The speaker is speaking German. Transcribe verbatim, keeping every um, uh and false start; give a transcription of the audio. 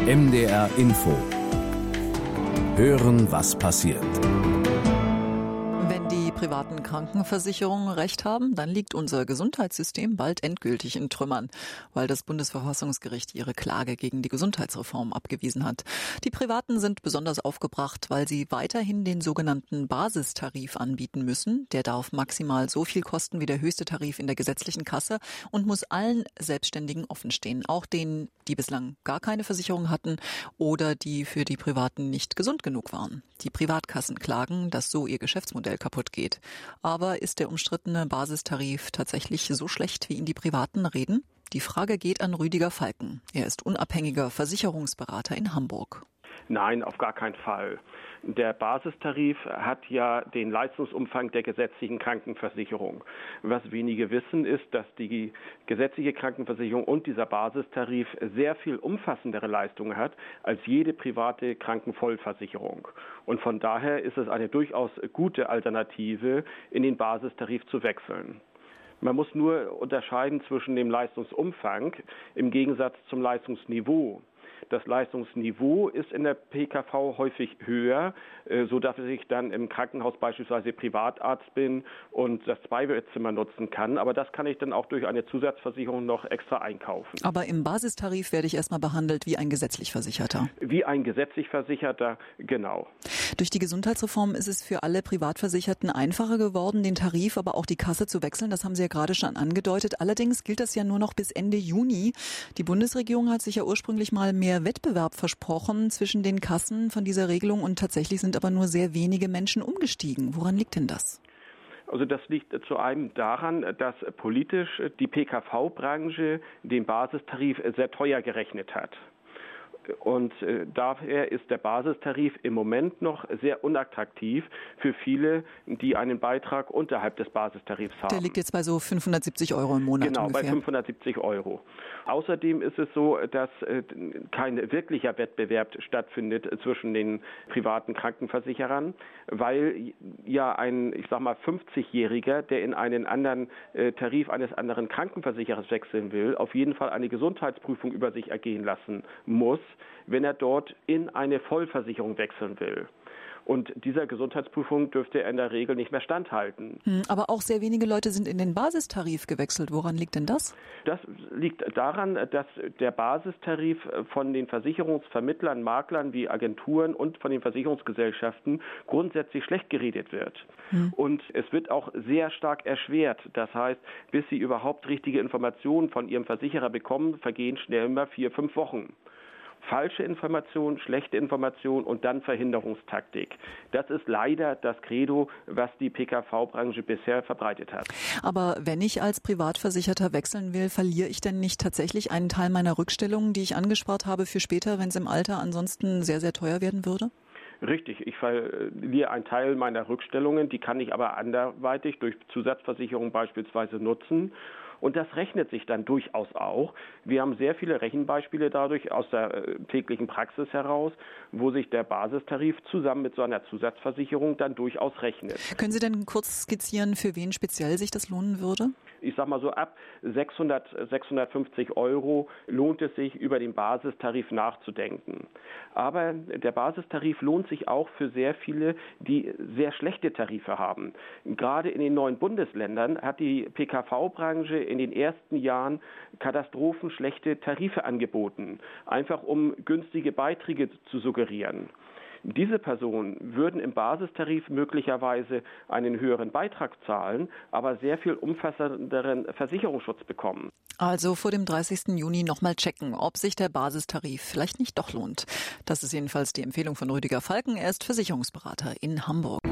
M D R Info. Hören, was passiert. Wenn die privaten Krankenversicherungen recht haben, dann liegt unser Gesundheitssystem bald endgültig in Trümmern, weil das Bundesverfassungsgericht ihre Klage gegen die Gesundheitsreform abgewiesen hat. Die Privaten sind besonders aufgebracht, weil sie weiterhin den sogenannten Basistarif anbieten müssen. Der darf maximal so viel kosten wie der höchste Tarif in der gesetzlichen Kasse und muss allen Selbstständigen offenstehen, auch denen, die bislang gar keine Versicherung hatten oder die für die Privaten nicht gesund genug waren. Die Privatkassen klagen, dass so ihr Geschäftsmodell kaputt geht. Aber ist der umstrittene Basistarif tatsächlich so schlecht, wie ihn die Privaten reden? Die Frage geht an Rüdiger Falken. Er ist unabhängiger Versicherungsberater in Hamburg. Nein, auf gar keinen Fall. Der Basistarif hat ja den Leistungsumfang der gesetzlichen Krankenversicherung. Was wenige wissen, ist, dass die gesetzliche Krankenversicherung und dieser Basistarif sehr viel umfassendere Leistungen hat als jede private Krankenvollversicherung. Und von daher ist es eine durchaus gute Alternative, in den Basistarif zu wechseln. Man muss nur unterscheiden zwischen dem Leistungsumfang im Gegensatz zum Leistungsniveau. Das Leistungsniveau ist in der P K V häufig höher, so dass ich dann im Krankenhaus beispielsweise Privatarzt bin und das Zweibettzimmer nutzen kann. Aber das kann ich dann auch durch eine Zusatzversicherung noch extra einkaufen. Aber im Basistarif werde ich erstmal behandelt wie ein gesetzlich Versicherter. Wie ein gesetzlich Versicherter, genau. Durch die Gesundheitsreform ist es für alle Privatversicherten einfacher geworden, den Tarif, aber auch die Kasse zu wechseln. Das haben Sie ja gerade schon angedeutet. Allerdings gilt das ja nur noch bis Ende Juni. Die Bundesregierung hat sich ja ursprünglich mal mehr Wettbewerb versprochen zwischen den Kassen von dieser Regelung und tatsächlich sind aber nur sehr wenige Menschen umgestiegen. Woran liegt denn das? Also das liegt zu einem daran, dass politisch die P K V-Branche den Basistarif sehr teuer gerechnet hat. Und äh, daher ist der Basistarif im Moment noch sehr unattraktiv für viele, die einen Beitrag unterhalb des Basistarifs haben. Der liegt jetzt bei so fünfhundertsiebzig Euro im Monat Genau, ungefähr. bei fünfhundertsiebzig Euro. Außerdem ist es so, dass äh, kein wirklicher Wettbewerb stattfindet zwischen den privaten Krankenversicherern, weil ja ein, ich sag mal, fünfzigjähriger, der in einen anderen äh, Tarif eines anderen Krankenversicherers wechseln will, auf jeden Fall eine Gesundheitsprüfung über sich ergehen lassen muss, wenn er dort in eine Vollversicherung wechseln will. Und dieser Gesundheitsprüfung dürfte er in der Regel nicht mehr standhalten. Hm, aber auch sehr wenige Leute sind in den Basistarif gewechselt. Woran liegt denn das? Das liegt daran, dass der Basistarif von den Versicherungsvermittlern, Maklern wie Agenturen und von den Versicherungsgesellschaften grundsätzlich schlecht geredet wird. Hm. Und es wird auch sehr stark erschwert. Das heißt, bis Sie überhaupt richtige Informationen von Ihrem Versicherer bekommen, vergehen schnell mal vier, fünf Wochen. Falsche Information, schlechte Information und dann Verhinderungstaktik. Das ist leider das Credo, was die P K V-Branche bisher verbreitet hat. Aber wenn ich als Privatversicherter wechseln will, verliere ich denn nicht tatsächlich einen Teil meiner Rückstellungen, die ich angespart habe für später, wenn es im Alter ansonsten sehr, sehr teuer werden würde? Richtig, ich verliere einen Teil meiner Rückstellungen, die kann ich aber anderweitig durch Zusatzversicherung beispielsweise nutzen. Und das rechnet sich dann durchaus auch. Wir haben sehr viele Rechenbeispiele dadurch aus der äh, täglichen Praxis heraus, wo sich der Basistarif zusammen mit so einer Zusatzversicherung dann durchaus rechnet. Können Sie denn kurz skizzieren, für wen speziell sich das lohnen würde? Ich sag mal so, ab sechshundert, sechshundertfünfzig Euro lohnt es sich, über den Basistarif nachzudenken. Aber der Basistarif lohnt sich auch für sehr viele, die sehr schlechte Tarife haben. Gerade in den neuen Bundesländern hat die P K V-Branche in den ersten Jahren katastrophenschlechte Tarife angeboten, einfach um günstige Beiträge zu suggerieren. Diese Personen würden im Basistarif möglicherweise einen höheren Beitrag zahlen, aber sehr viel umfassenderen Versicherungsschutz bekommen. Also vor dem dreißigsten Juni nochmal checken, ob sich der Basistarif vielleicht nicht doch lohnt. Das ist jedenfalls die Empfehlung von Rüdiger Falken. Er ist Versicherungsberater in Hamburg.